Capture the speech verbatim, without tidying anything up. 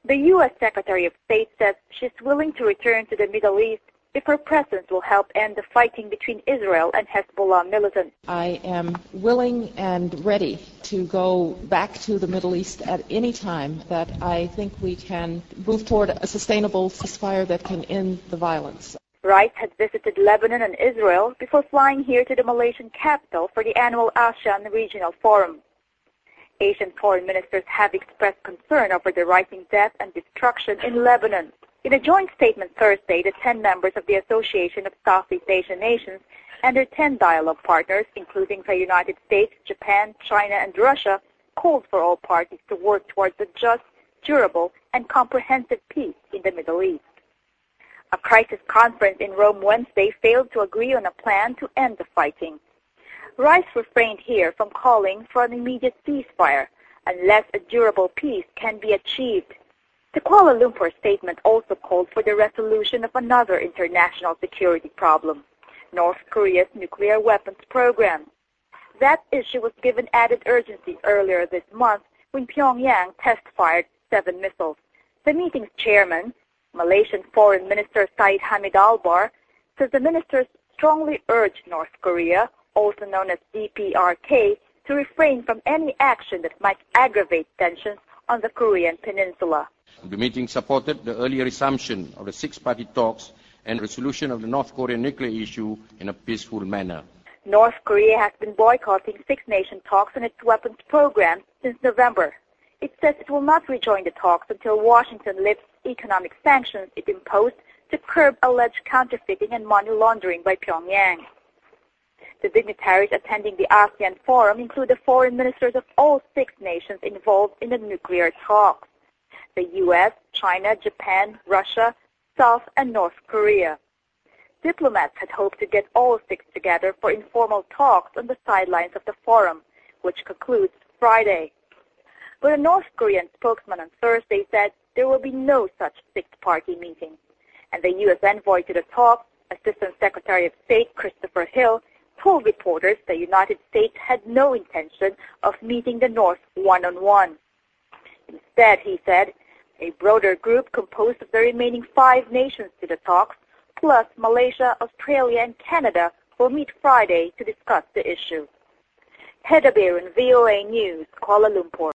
The U S Secretary of State says she's willing to return to the Middle East if her presence will help end the fighting between Israel and Hezbollah militants. I am willing and ready to go back to the Middle East at any time that I think we can move toward a sustainable ceasefire that can end the violence. Rice had visited Lebanon and Israel before flying here to the Malaysian capital for the annual ASEAN Regional Forum. Asian foreign ministers have expressed concern over the rising death and destruction in Lebanon. In a joint statement Thursday, the ten members of the Association of Southeast Asian Nations and their ten dialogue partners, including the United States, Japan, China, and Russia, called for all parties to work towards a just, durable, and comprehensive peace in the Middle East. A crisis conference in Rome Wednesday failed to agree on a plan to end the fighting. Rice refrained here from calling for an immediate ceasefire unless a durable peace can be achieved. The Kuala Lumpur statement also called for the resolution of another international security problem, North Korea's nuclear weapons program. That issue was given added urgency earlier this month when Pyongyang test-fired seven missiles. The meeting's chairman, Malaysian Foreign Minister Said Hamid Albar, says the ministers strongly urged North Korea, also known as D P R K, to refrain from any action that might aggravate tensions on the Korean peninsula. The meeting supported the early resumption of the six-party talks and resolution of the North Korean nuclear issue in a peaceful manner. North Korea has been boycotting six-nation talks on its weapons program since November. It says it will not rejoin the talks until Washington lifts economic sanctions it imposed to curb alleged counterfeiting and money laundering by Pyongyang. The dignitaries attending the ASEAN Forum include the foreign ministers of all six nations involved in the nuclear talks: the U S, China, Japan, Russia, South, and North Korea. Diplomats had hoped to get all six together for informal talks on the sidelines of the forum, which concludes Friday. But a North Korean spokesman on Thursday said there will be no such six-party meeting. And the U S envoy to the talks, Assistant Secretary of State Christopher Hill, told reporters the United States had no intention of meeting the North one-on-one. Instead, he said, a broader group composed of the remaining five nations to the talks, plus Malaysia, Australia, and Canada, will meet Friday to discuss the issue. Hedda Barron, V O A News, Kuala Lumpur.